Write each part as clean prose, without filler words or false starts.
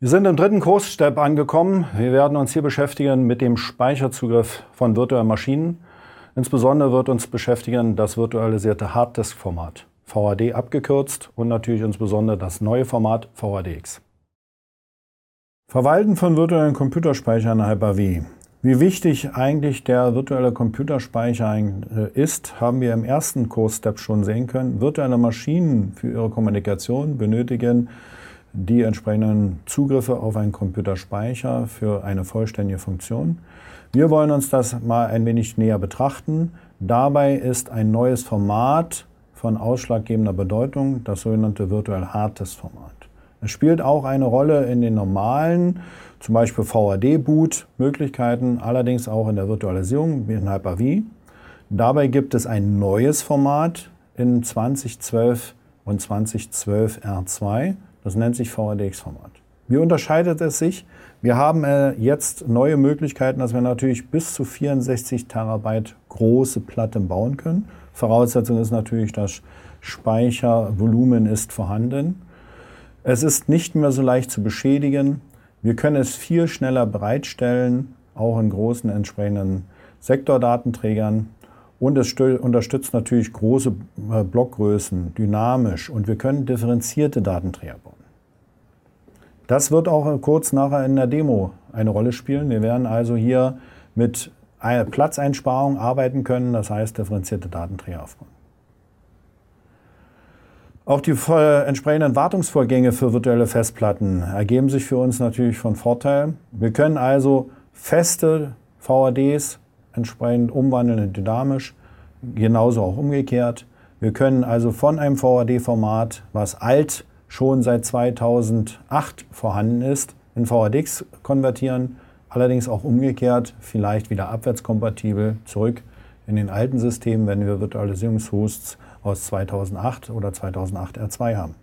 Wir sind im dritten Kursstep angekommen. Wir werden uns hier beschäftigen mit dem Speicherzugriff von virtuellen Maschinen. Insbesondere wird uns beschäftigen das virtualisierte Harddisk-Format, VHD abgekürzt, und natürlich insbesondere das neue Format VHDX. Verwalten von virtuellen Computerspeichern in Hyper-V. Wie wichtig eigentlich der virtuelle Computerspeicher ist, haben wir im ersten Kursstep schon sehen können. Virtuelle Maschinen für ihre Kommunikation benötigen die entsprechenden Zugriffe auf einen Computerspeicher für eine vollständige Funktion. Wir wollen uns das mal ein wenig näher betrachten. Dabei ist ein neues Format von ausschlaggebender Bedeutung, das sogenannte virtuelle Harddisk-Format. Es spielt auch eine Rolle in den normalen, zum Beispiel VHD-Boot-Möglichkeiten, allerdings auch in der Virtualisierung wie in Hyper-V. Dabei gibt es ein neues Format in 2012 und 2012 R2. Das nennt sich VHDX-Format. Wie unterscheidet es sich? Wir haben jetzt neue Möglichkeiten, dass wir natürlich bis zu 64 Terabyte große Platten bauen können. Voraussetzung ist natürlich, das Speichervolumen ist vorhanden. Es ist nicht mehr so leicht zu beschädigen. Wir können es viel schneller bereitstellen, auch in großen entsprechenden Sektordatenträgern. Und es unterstützt natürlich große Blockgrößen, dynamisch, und wir können differenzierte Datenträger bauen. Das wird auch kurz nachher in der Demo eine Rolle spielen. Wir werden also hier mit einer Platzeinsparung arbeiten können, das heißt differenzierte Datenträger aufbauen. Auch die entsprechenden Wartungsvorgänge für virtuelle Festplatten ergeben sich für uns natürlich von Vorteil. Wir können also feste VHDs entsprechend umwandeln in dynamisch, genauso auch umgekehrt. Wir können also von einem VHD-Format, was alt schon seit 2008 vorhanden ist, in VHDX konvertieren, allerdings auch umgekehrt, vielleicht wieder abwärtskompatibel zurück in den alten Systemen, wenn wir Virtualisierungshosts aus 2008 oder 2008 R2 haben.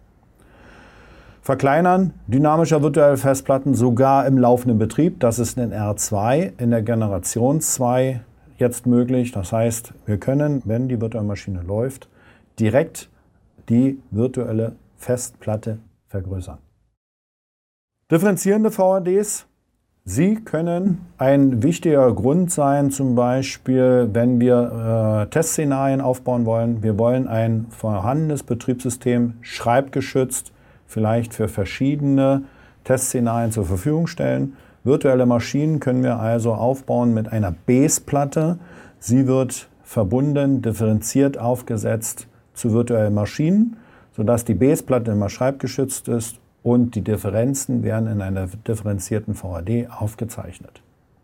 Verkleinern dynamischer virtuelle Festplatten sogar im laufenden Betrieb. Das ist in R2, in der Generation 2 jetzt möglich. Das heißt, wir können, wenn die virtuelle Maschine läuft, direkt die virtuelle Festplatte vergrößern. Differenzierende VHDs. Sie können ein wichtiger Grund sein, zum Beispiel, wenn wir Testszenarien aufbauen wollen. Wir wollen ein vorhandenes Betriebssystem schreibgeschützt vielleicht für verschiedene Testszenarien zur Verfügung stellen. Virtuelle Maschinen können wir also aufbauen mit einer Base-Platte. Sie wird verbunden, differenziert aufgesetzt zu virtuellen Maschinen, sodass die Base-Platte immer schreibgeschützt ist und die Differenzen werden in einer differenzierten VHD aufgezeichnet.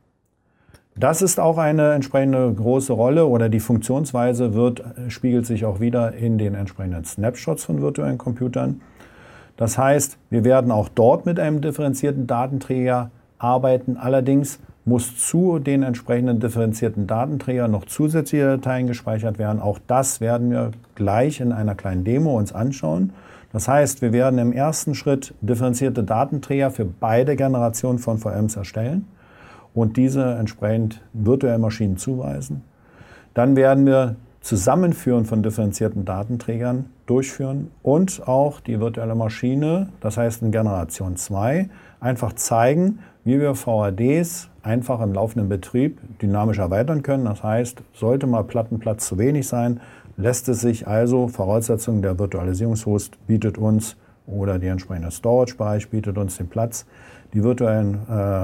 Das ist auch eine entsprechende große Rolle, oder die Funktionsweise spiegelt sich auch wieder in den entsprechenden Snapshots von virtuellen Computern. Das heißt, wir werden auch dort mit einem differenzierten Datenträger arbeiten. Allerdings muss zu den entsprechenden differenzierten Datenträgern noch zusätzliche Dateien gespeichert werden. Auch das werden wir gleich in einer kleinen Demo uns anschauen. Das heißt, wir werden im ersten Schritt differenzierte Datenträger für beide Generationen von VMs erstellen und diese entsprechend virtuellen Maschinen zuweisen. Dann werden wir Zusammenführen von differenzierten Datenträgern durchführen und auch die virtuelle Maschine, das heißt in Generation 2, einfach zeigen, wie wir VHDs einfach im laufenden Betrieb dynamisch erweitern können. Das heißt, sollte mal Plattenplatz zu wenig sein, lässt es sich also, Voraussetzung der Virtualisierungshost bietet uns, oder die entsprechende Storage-Bereich bietet uns den Platz, die virtuellen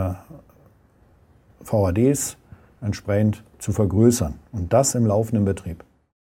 VHDs entsprechend zu vergrößern, und das im laufenden Betrieb.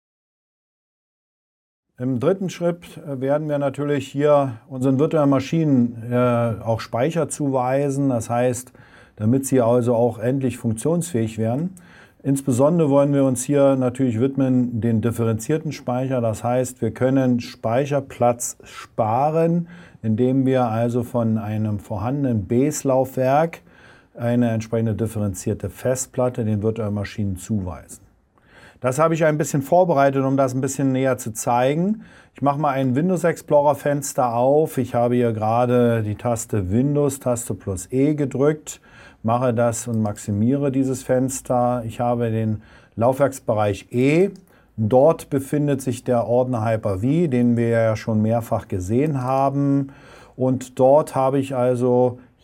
Im dritten Schritt werden wir natürlich hier unseren virtuellen Maschinen auch Speicher zuweisen, das heißt, damit sie also auch endlich funktionsfähig werden. Insbesondere wollen wir uns hier natürlich widmen den differenzierten Speicher. Das heißt, wir können Speicherplatz sparen, indem wir also von einem vorhandenen Base-Laufwerk eine entsprechende differenzierte Festplatte den virtuellen Maschinen zuweisen. Das habe ich ein bisschen vorbereitet, um das ein bisschen näher zu zeigen. Ich mache mal ein Windows Explorer Fenster auf. Ich habe hier gerade die Taste Windows, Taste plus E gedrückt, mache das und maximiere dieses Fenster. Ich habe den Laufwerksbereich E. Dort befindet sich der Ordner Hyper-V, den wir ja schon mehrfach gesehen haben. Und dort habe ich also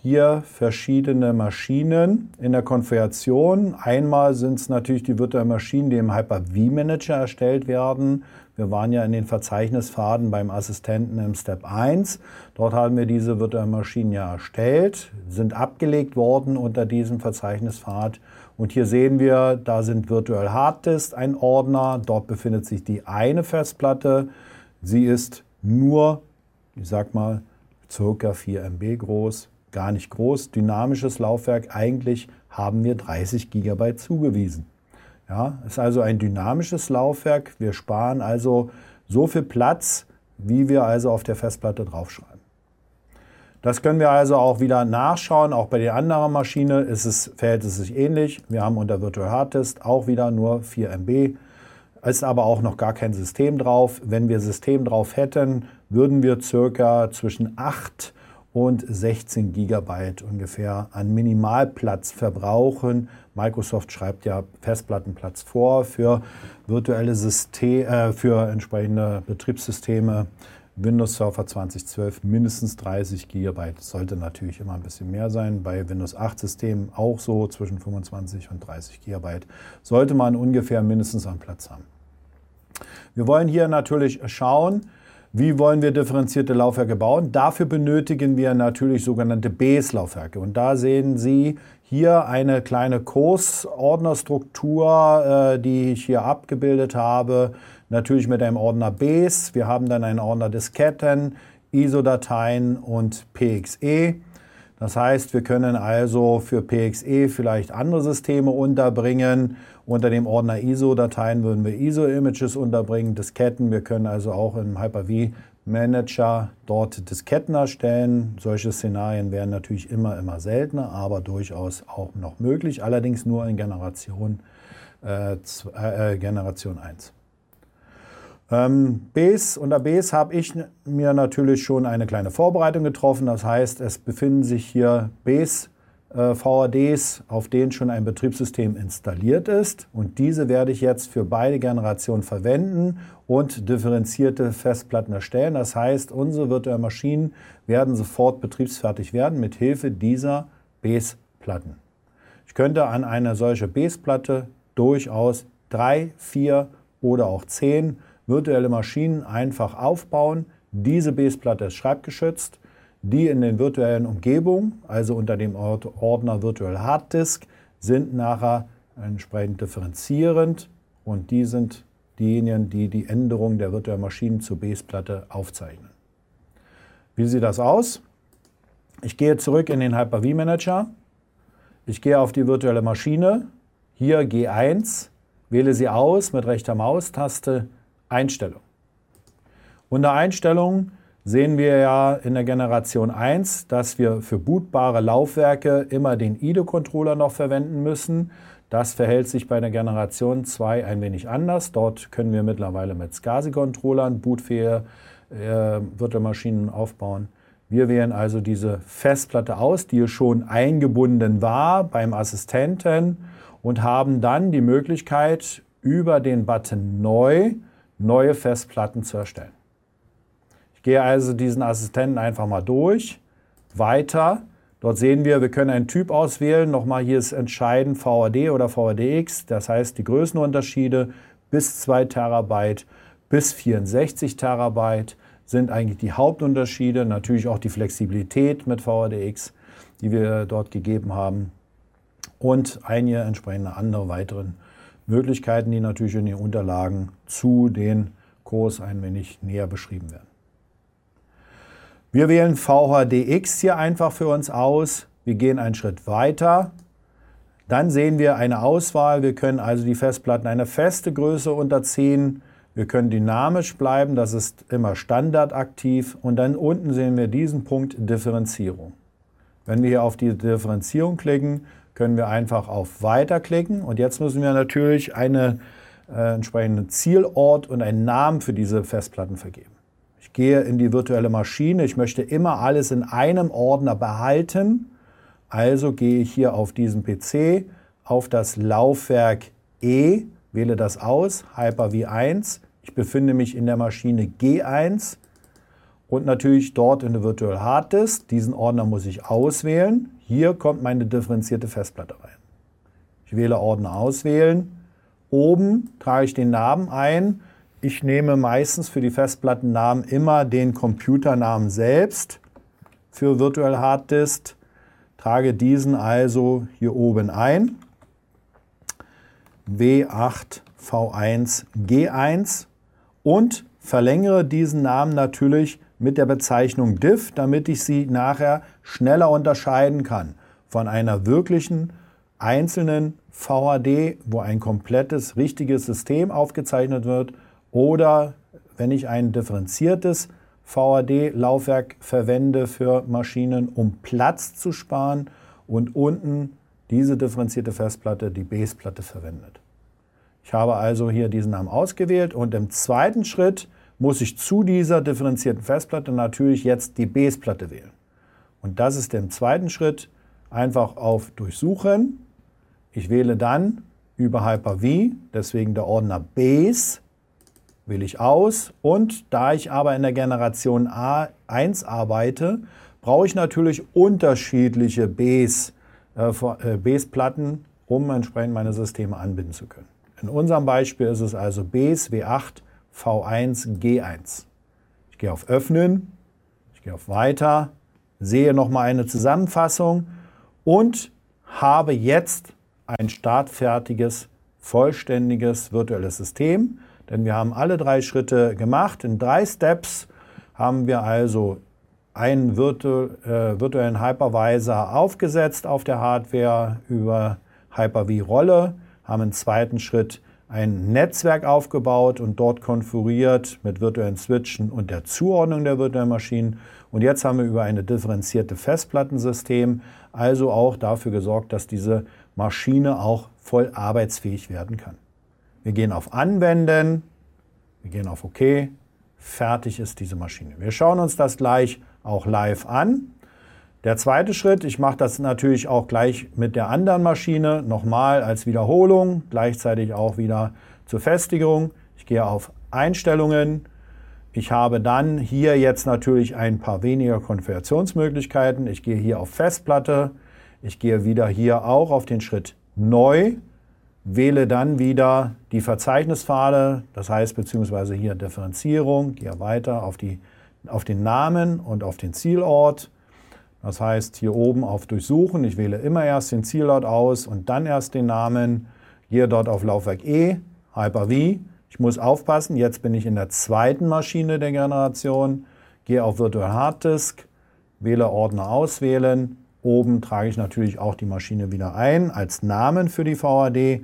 hier verschiedene Maschinen in der Konfiguration. Einmal sind es natürlich die virtuellen Maschinen, die im Hyper-V-Manager erstellt werden. Wir waren ja in den Verzeichnispfaden beim Assistenten im Step 1. Dort haben wir diese virtuellen Maschinen ja erstellt, sind abgelegt worden unter diesem Verzeichnispfad. Und hier sehen wir, da sind Virtual Hard Disk ein Ordner. Dort befindet sich die eine Festplatte. Sie ist nur, ich sag mal, ca. 4 MB groß, gar nicht groß. Dynamisches Laufwerk, eigentlich haben wir 30 GB zugewiesen. Ja, ist also ein dynamisches Laufwerk. Wir sparen also so viel Platz, wie wir also auf der Festplatte draufschreiben. Das können wir also auch wieder nachschauen. Auch bei der anderen Maschine verhält es sich ähnlich. Wir haben unter Virtual Hard Disk auch wieder nur 4 MB. Ist aber auch noch gar kein System drauf. Wenn wir System drauf hätten, würden wir circa zwischen 8 und 16 GB ungefähr an Minimalplatz verbrauchen. Microsoft schreibt ja Festplattenplatz vor für virtuelle Systeme, für entsprechende Betriebssysteme. Windows Server 2012 mindestens 30 GB. Das sollte natürlich immer ein bisschen mehr sein. Bei Windows 8 Systemen auch so zwischen 25 und 30 GB. Sollte man ungefähr mindestens an Platz haben. Wir wollen hier natürlich schauen, wie wollen wir differenzierte Laufwerke bauen. Dafür benötigen wir natürlich sogenannte Base-Laufwerke. Und da sehen Sie hier eine kleine Kursordnerstruktur, die ich hier abgebildet habe. Natürlich mit einem Ordner Base. Wir haben dann einen Ordner Disketten, ISO-Dateien und PXE. Das heißt, wir können also für PXE vielleicht andere Systeme unterbringen. Unter dem Ordner ISO-Dateien würden wir ISO-Images unterbringen, Disketten. Wir können also auch im Hyper-V-Manager dort Disketten erstellen. Solche Szenarien wären natürlich immer seltener, aber durchaus auch noch möglich. Allerdings nur in Generation 1. Unter Base habe ich mir natürlich schon eine kleine Vorbereitung getroffen. Das heißt, es befinden sich hier Base VADs, auf denen schon ein Betriebssystem installiert ist. Und diese werde ich jetzt für beide Generationen verwenden und differenzierte Festplatten erstellen. Das heißt, unsere virtuellen Maschinen werden sofort betriebsfertig werden mit Hilfe dieser Base-Platten. Ich könnte an eine solche Base-Platte durchaus 3, 4 oder auch 10 virtuelle Maschinen einfach aufbauen. Diese Base-Platte ist schreibgeschützt. Die in den virtuellen Umgebungen, also unter dem Ordner Virtual Hard Disk, sind nachher entsprechend differenzierend und die sind diejenigen, die die Änderung der virtuellen Maschinen zur Base-Platte aufzeichnen. Wie sieht das aus? Ich gehe zurück in den Hyper-V-Manager. Ich gehe auf die virtuelle Maschine, hier G1, wähle sie aus mit rechter Maustaste Einstellung. Unter Einstellungen sehen wir ja in der Generation 1, dass wir für bootbare Laufwerke immer den IDE-Controller noch verwenden müssen. Das verhält sich bei der Generation 2 ein wenig anders. Dort können wir mittlerweile mit SCSI-Controllern bootfähige virtuelle Maschinen aufbauen. Wir wählen also diese Festplatte aus, die schon eingebunden war beim Assistenten und haben dann die Möglichkeit, über den Button Neu neue Festplatten zu erstellen. Ich gehe also diesen Assistenten einfach mal durch. Weiter. Dort sehen wir, wir können einen Typ auswählen. Nochmal, hier ist entscheidend VAD oder VADX. Das heißt, die Größenunterschiede bis 2 Terabyte bis 64 Terabyte sind eigentlich die Hauptunterschiede. Natürlich auch die Flexibilität mit VADX, die wir dort gegeben haben. Und einige entsprechende andere weiteren Möglichkeiten, die natürlich in den Unterlagen zu den Kurs ein wenig näher beschrieben werden. Wir wählen VHDX hier einfach für uns aus. Wir gehen einen Schritt weiter. Dann sehen wir eine Auswahl. Wir können also die Festplatten eine feste Größe unterziehen. Wir können dynamisch bleiben. Das ist immer standardaktiv. Und dann unten sehen wir diesen Punkt Differenzierung. Wenn wir hier auf die Differenzierung klicken, können wir einfach auf Weiter klicken. Und jetzt müssen wir natürlich einen entsprechenden Zielort und einen Namen für diese Festplatten vergeben. Ich gehe in die virtuelle Maschine. Ich möchte immer alles in einem Ordner behalten. Also gehe ich hier auf diesen PC, auf das Laufwerk E, wähle das aus, Hyper-V1. Ich befinde mich in der Maschine G1 und natürlich dort in der Virtual Hard Disk. Diesen Ordner muss ich auswählen. Hier kommt meine differenzierte Festplatte rein. Ich wähle Ordner auswählen. Oben trage ich den Namen ein. Ich nehme meistens für die Festplattennamen immer den Computernamen selbst für Virtual Hard Disk. Trage diesen also hier oben ein. W8 V1 G1 und verlängere diesen Namen natürlich mit der Bezeichnung diff, damit ich sie nachher schneller unterscheiden kann von einer wirklichen einzelnen VHD, wo ein komplettes, richtiges System aufgezeichnet wird, oder wenn ich ein differenziertes VHD-Laufwerk verwende für Maschinen, um Platz zu sparen und unten diese differenzierte Festplatte, die Baseplatte, verwendet. Ich habe also hier diesen Namen ausgewählt und im zweiten Schritt muss ich zu dieser differenzierten Festplatte natürlich jetzt die Baseplatte wählen. Und das ist im zweiten Schritt einfach auf Durchsuchen. Ich wähle dann über Hyper-V, deswegen der Ordner Base, wähle ich aus. Und da ich aber in der Generation A1 arbeite, brauche ich natürlich unterschiedliche Base-Platten, um entsprechend meine Systeme anbinden zu können. In unserem Beispiel ist es also Base W8 V1 G1. Ich gehe auf Öffnen, ich gehe auf Weiter, sehe nochmal eine Zusammenfassung und habe jetzt ein startfertiges, vollständiges virtuelles System. Denn wir haben alle 3 Schritte gemacht. In 3 Steps haben wir also einen virtuellen Hypervisor aufgesetzt auf der Hardware über Hyper-V-Rolle, haben im zweiten Schritt ein Netzwerk aufgebaut und dort konfiguriert mit virtuellen Switchen und der Zuordnung der virtuellen Maschinen. Und jetzt haben wir über eine differenzierte Festplattensystem also auch dafür gesorgt, dass diese Maschine auch voll arbeitsfähig werden kann. Wir gehen auf Anwenden, wir gehen auf OK, fertig ist diese Maschine. Wir schauen uns das gleich auch live an. Der zweite Schritt, ich mache das natürlich auch gleich mit der anderen Maschine, nochmal als Wiederholung, gleichzeitig auch wieder zur Festigung. Ich gehe auf Einstellungen. Ich habe dann hier jetzt natürlich ein paar weniger Konfigurationsmöglichkeiten. Ich gehe hier auf Festplatte. Ich gehe wieder hier auch auf den Schritt Neu, wähle dann wieder die Verzeichnispfade, das heißt beziehungsweise hier Differenzierung, gehe weiter auf den Namen und auf den Zielort. Das heißt hier oben auf Durchsuchen, ich wähle immer erst den Zielort aus und dann erst den Namen. Gehe dort auf Laufwerk E, Hyper-V. Ich muss aufpassen, jetzt bin ich in der zweiten Maschine der Generation. Gehe auf Virtual Hard Disk, wähle Ordner auswählen. Oben trage ich natürlich auch die Maschine wieder ein als Namen für die VHD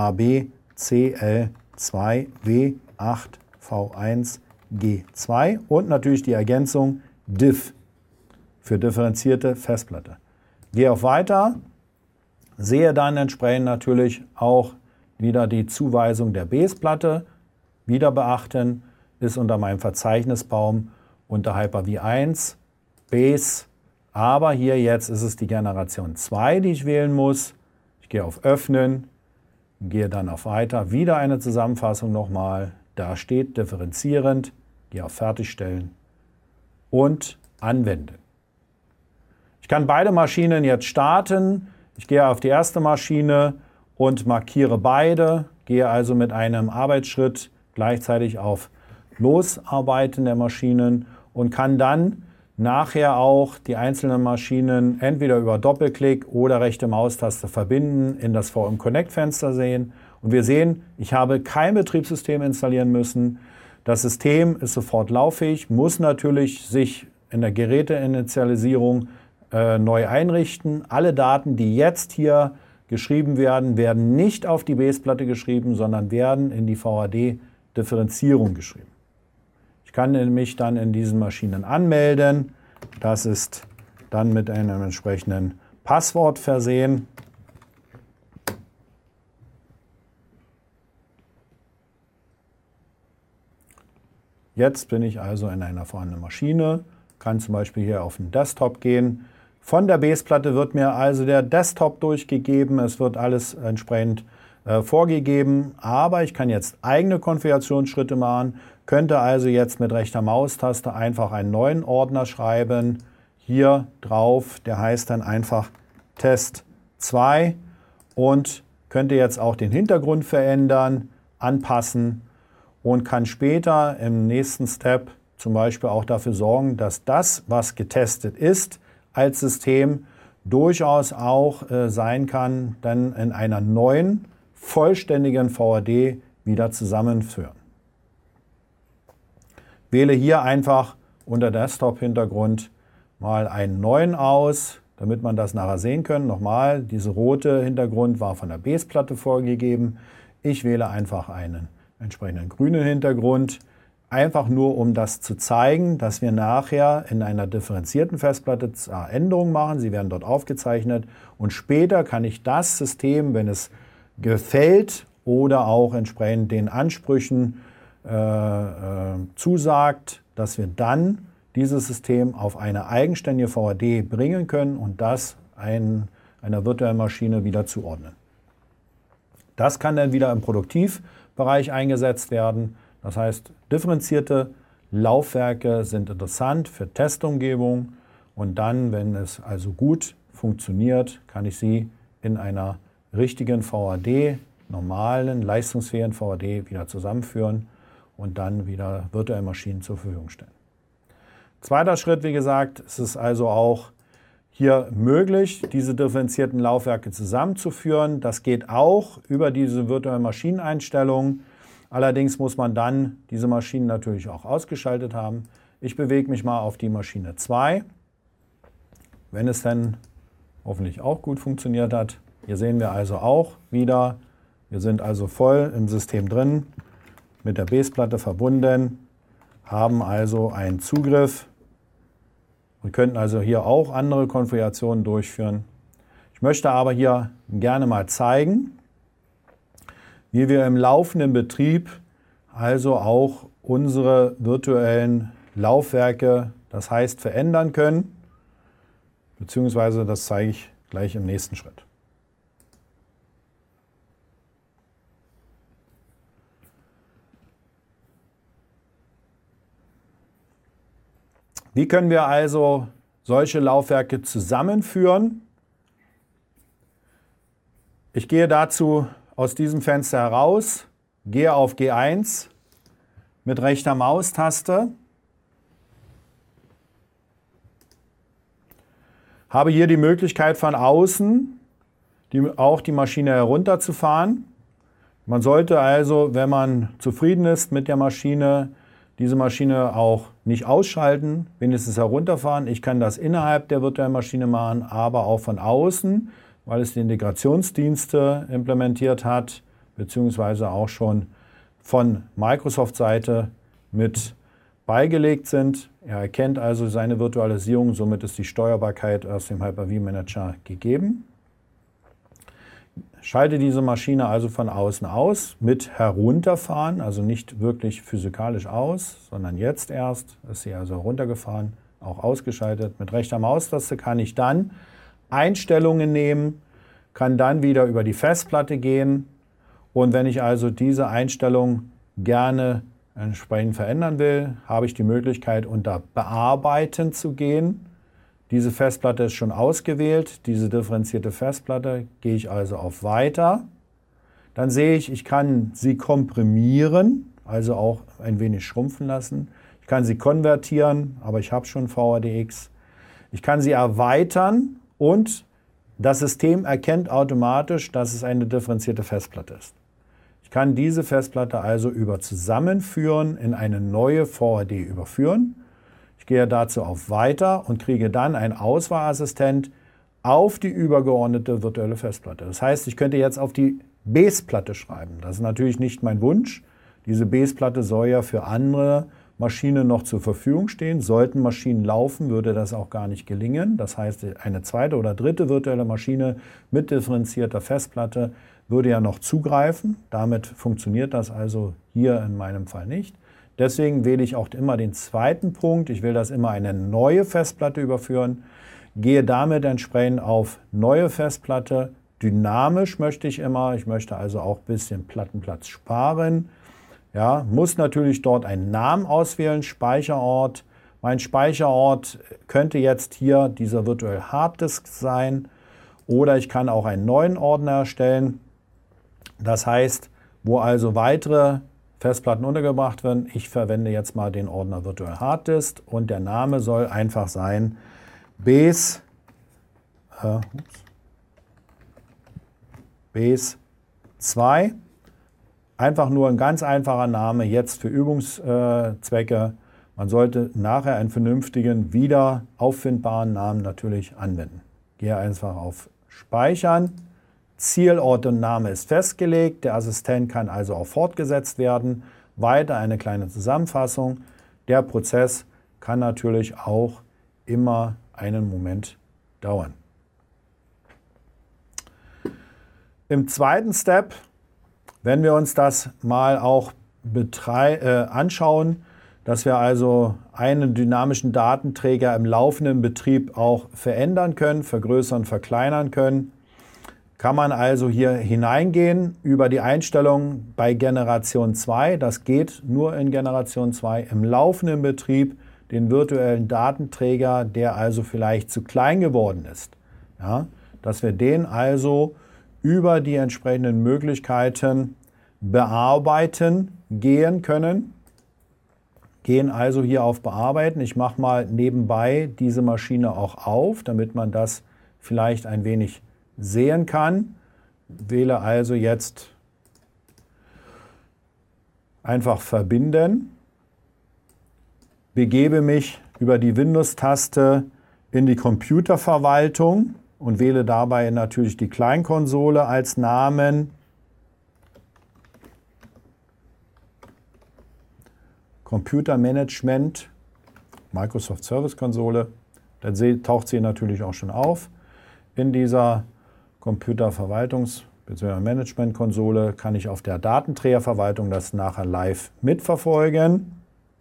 ABCL2W8V1G2 und natürlich die Ergänzung diff für differenzierte Festplatte. Gehe auf Weiter, sehe dann entsprechend natürlich auch wieder die Zuweisung der Baseplatte. Wieder beachten, ist unter meinem Verzeichnisbaum unter Hyper-V1 Base. Aber hier jetzt ist es die Generation 2, die ich wählen muss. Ich gehe auf Öffnen, gehe dann auf Weiter. Wieder eine Zusammenfassung nochmal. Da steht differenzierend. Gehe auf Fertigstellen und Anwenden. Ich kann beide Maschinen jetzt starten. Ich gehe auf die erste Maschine und markiere beide. Gehe also mit einem Arbeitsschritt gleichzeitig auf Losarbeiten der Maschinen und kann dann nachher auch die einzelnen Maschinen entweder über Doppelklick oder rechte Maustaste verbinden, in das VM Connect Fenster sehen. Und wir sehen, ich habe kein Betriebssystem installieren müssen. Das System ist sofort lauffähig, muss natürlich sich in der Geräteinitialisierung neu einrichten. Alle Daten, die jetzt hier geschrieben werden, werden nicht auf die Baseplatte geschrieben, sondern werden in die VHD-Differenzierung geschrieben. Ich kann mich dann in diesen Maschinen anmelden. Das ist dann mit einem entsprechenden Passwort versehen. Jetzt bin ich also in einer vorhandenen Maschine, kann zum Beispiel hier auf den Desktop gehen. Von der Baseplatte wird mir also der Desktop durchgegeben. Es wird alles entsprechend vorgegeben, aber ich kann jetzt eigene Konfigurationsschritte machen, könnte also jetzt mit rechter Maustaste einfach einen neuen Ordner schreiben, hier drauf, der heißt dann einfach Test 2 und könnte jetzt auch den Hintergrund verändern, anpassen und kann später im nächsten Step zum Beispiel auch dafür sorgen, dass das, was getestet ist als System, durchaus auch sein kann, dann in einer neuen, vollständigen VAD wieder zusammenführen. Wähle hier einfach unter Desktop-Hintergrund mal einen neuen aus, damit man das nachher sehen kann. Nochmal, dieser rote Hintergrund war von der Base-Platte vorgegeben. Ich wähle einfach einen entsprechenden grünen Hintergrund, einfach nur um das zu zeigen, dass wir nachher in einer differenzierten Festplatte Änderungen machen. Sie werden dort aufgezeichnet und später kann ich das System, wenn es gefällt oder auch entsprechend den Ansprüchen zusagt, dass wir dann dieses System auf eine eigenständige VAD bringen können und das einer virtuellen Maschine wieder zuordnen. Das kann dann wieder im Produktivbereich eingesetzt werden. Das heißt, differenzierte Laufwerke sind interessant für Testumgebung und dann, wenn es also gut funktioniert, kann ich sie in einer richtigen VAD, normalen, leistungsfähigen VAD wieder zusammenführen und dann wieder virtuelle Maschinen zur Verfügung stellen. Zweiter Schritt, wie gesagt, ist es also auch hier möglich, diese differenzierten Laufwerke zusammenzuführen. Das geht auch über diese virtuellen Maschineneinstellungen. Allerdings muss man dann diese Maschinen natürlich auch ausgeschaltet haben. Ich bewege mich mal auf die Maschine 2, wenn es dann hoffentlich auch gut funktioniert hat. Hier sehen wir also auch wieder, wir sind also voll im System drin, mit der Base-Platte verbunden, haben also einen Zugriff und könnten also hier auch andere Konfigurationen durchführen. Ich möchte aber hier gerne mal zeigen, wie wir im laufenden Betrieb also auch unsere virtuellen Laufwerke, das heißt verändern können, beziehungsweise das zeige ich gleich im nächsten Schritt. Wie können wir also solche Laufwerke zusammenführen? Ich gehe dazu aus diesem Fenster heraus, gehe auf G1 mit rechter Maustaste, habe hier die Möglichkeit von außen auch die Maschine herunterzufahren. Man sollte also, wenn man zufrieden ist mit der Maschine, diese Maschine auch nicht ausschalten, wenigstens herunterfahren. Ich kann das innerhalb der virtuellen Maschine machen, aber auch von außen, weil es die Integrationsdienste implementiert hat, beziehungsweise auch schon von Microsoft-Seite mit beigelegt sind. Er erkennt also seine Virtualisierung, somit ist die Steuerbarkeit aus dem Hyper-V Manager gegeben. Schalte diese Maschine also von außen aus mit herunterfahren, also nicht wirklich physikalisch aus, sondern jetzt erst ist sie also heruntergefahren, auch ausgeschaltet. Mit rechter Maustaste kann ich dann Einstellungen nehmen, kann dann wieder über die Festplatte gehen und wenn ich also diese Einstellung gerne entsprechend verändern will, habe ich die Möglichkeit unter Bearbeiten zu gehen. Diese Festplatte ist schon ausgewählt, diese differenzierte Festplatte, gehe ich also auf Weiter. Dann sehe ich, ich kann sie komprimieren, also auch ein wenig schrumpfen lassen. Ich kann sie konvertieren, aber ich habe schon VADX. Ich kann sie erweitern und das System erkennt automatisch, dass es eine differenzierte Festplatte ist. Ich kann diese Festplatte also über Zusammenführen in eine neue VAD überführen. Ich gehe dazu auf Weiter und kriege dann einen Auswahlassistent auf die übergeordnete virtuelle Festplatte. Das heißt, ich könnte jetzt auf die Base-Platte schreiben. Das ist natürlich nicht mein Wunsch. Diese Base-Platte soll ja für andere Maschinen noch zur Verfügung stehen. Sollten Maschinen laufen, würde das auch gar nicht gelingen. Das heißt, eine zweite oder dritte virtuelle Maschine mit differenzierter Festplatte würde ja noch zugreifen. Damit funktioniert das also hier in meinem Fall nicht. Deswegen wähle ich auch immer den zweiten Punkt. Ich will das immer eine neue Festplatte überführen. Gehe damit entsprechend auf neue Festplatte. Dynamisch möchte ich immer. Ich möchte also auch ein bisschen Plattenplatz sparen. Ja, muss natürlich dort einen Namen auswählen, Speicherort. Mein Speicherort könnte jetzt hier dieser Virtual Harddisk sein oder ich kann auch einen neuen Ordner erstellen. Das heißt, wo also weitere Festplatten untergebracht werden, ich verwende jetzt mal den Ordner Virtual Harddisk und der Name soll einfach sein BES 2. Einfach nur ein ganz einfacher Name, jetzt für Übungszwecke. Man sollte nachher einen vernünftigen, wieder auffindbaren Namen natürlich anwenden. Gehe einfach auf Speichern. Zielort und Name ist festgelegt. Der Assistent kann also auch fortgesetzt werden. Weiter eine kleine Zusammenfassung. Der Prozess kann natürlich auch immer einen Moment dauern. Im zweiten Step, wenn wir uns das mal auch anschauen, dass wir also einen dynamischen Datenträger im laufenden Betrieb auch verändern können, vergrößern, verkleinern können, kann man also hier hineingehen über die Einstellungen bei Generation 2. Das geht nur in Generation 2 im laufenden Betrieb, den virtuellen Datenträger, der also vielleicht zu klein geworden ist. Ja, dass wir den also über die entsprechenden Möglichkeiten bearbeiten gehen können. Gehen also hier auf Bearbeiten. Ich mache mal nebenbei diese Maschine auch auf, damit man das vielleicht ein wenig sehen kann. Wähle also jetzt einfach verbinden. Begebe mich über die Windows-Taste in die Computerverwaltung und wähle dabei natürlich die Kleinkonsole als Namen. Computermanagement, Microsoft Service Konsole. Dann taucht sie natürlich auch schon auf. In dieser Computerverwaltungs- bzw. Management-Konsole kann ich auf der Datenträgerverwaltung das nachher live mitverfolgen.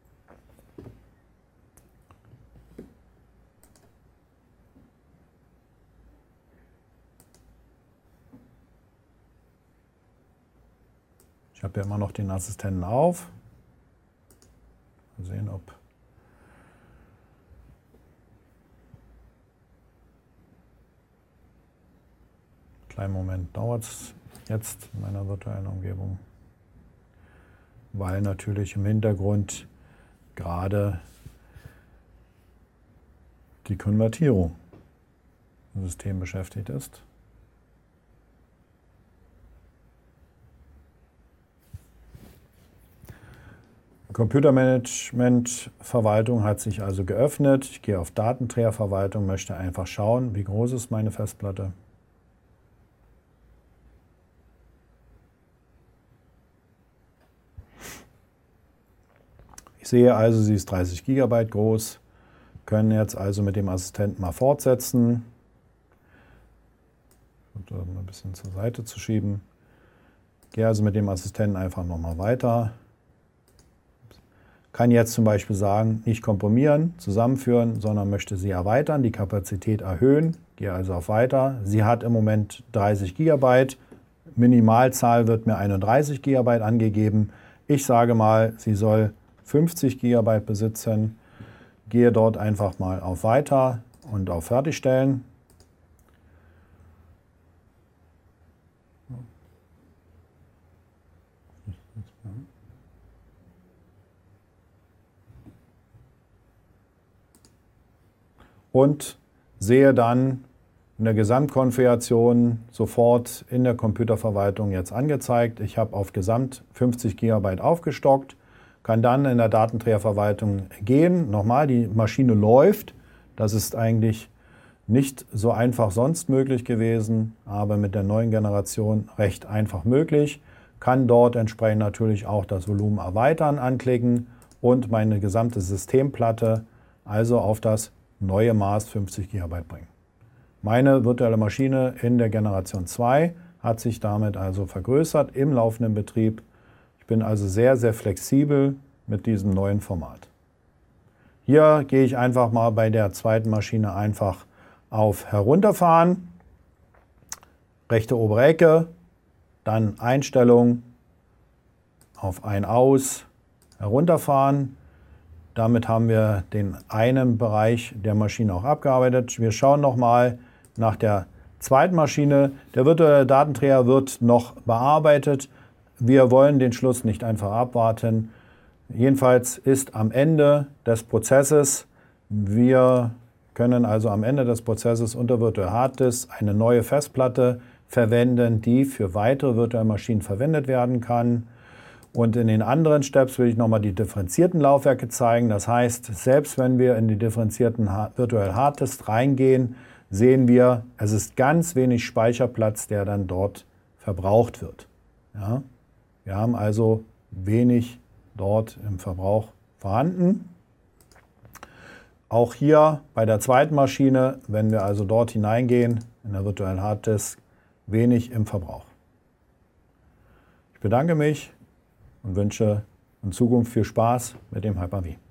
Ich habe ja immer noch den Assistenten auf. Mal sehen, ob kleinen Moment dauert es jetzt in meiner virtuellen Umgebung, weil natürlich im Hintergrund gerade die Konvertierung im System beschäftigt ist. Computermanagement-Verwaltung hat sich also geöffnet. Ich gehe auf Datenträgerverwaltung, möchte einfach schauen, wie groß ist meine Festplatte. Ich sehe also, sie ist 30 GB groß. Können jetzt also mit dem Assistenten mal fortsetzen. Und mal ein bisschen zur Seite zu schieben. Gehe also mit dem Assistenten einfach nochmal weiter. Kann jetzt zum Beispiel sagen, nicht komprimieren, zusammenführen, sondern möchte sie erweitern, die Kapazität erhöhen. Gehe also auf Weiter. Sie hat im Moment 30 GB. Minimalzahl wird mir 31 GB angegeben. Ich sage mal, sie soll 50 GB besitzen. Gehe dort einfach mal auf Weiter und auf Fertigstellen. Und sehe dann in der Gesamtkonfiguration sofort in der Computerverwaltung jetzt angezeigt. Ich habe auf Gesamt 50 GB aufgestockt, kann dann in der Datenträgerverwaltung gehen. Nochmal, die Maschine läuft. Das ist eigentlich nicht so einfach sonst möglich gewesen, aber mit der neuen Generation recht einfach möglich. Kann dort entsprechend natürlich auch das Volumen erweitern anklicken und meine gesamte Systemplatte also auf das neue Maß 50 GB bringen. Meine virtuelle Maschine in der Generation 2 hat sich damit also vergrößert im laufenden Betrieb. Ich bin also sehr, sehr flexibel mit diesem neuen Format. Hier gehe ich einfach mal bei der zweiten Maschine einfach auf Herunterfahren, rechte obere Ecke, dann Einstellungen, auf ein Aus herunterfahren. Damit haben wir den einen Bereich der Maschine auch abgearbeitet. Wir schauen nochmal nach der zweiten Maschine. Der virtuelle Datenträger wird noch bearbeitet. Wir wollen den Schluss nicht einfach abwarten. Jedenfalls ist am Ende des Prozesses, wir können also am Ende des Prozesses unter Virtual Harddisk eine neue Festplatte verwenden, die für weitere virtuelle Maschinen verwendet werden kann. Und in den anderen Steps will ich nochmal die differenzierten Laufwerke zeigen. Das heißt, selbst wenn wir in die differenzierten Virtual Harddisk reingehen, sehen wir, es ist ganz wenig Speicherplatz, der dann dort verbraucht wird. Ja? Wir haben also wenig dort im Verbrauch vorhanden. Auch hier bei der zweiten Maschine, wenn wir also dort hineingehen, in der virtuellen Harddisk, wenig im Verbrauch. Ich bedanke mich und wünsche in Zukunft viel Spaß mit dem Hyper-V.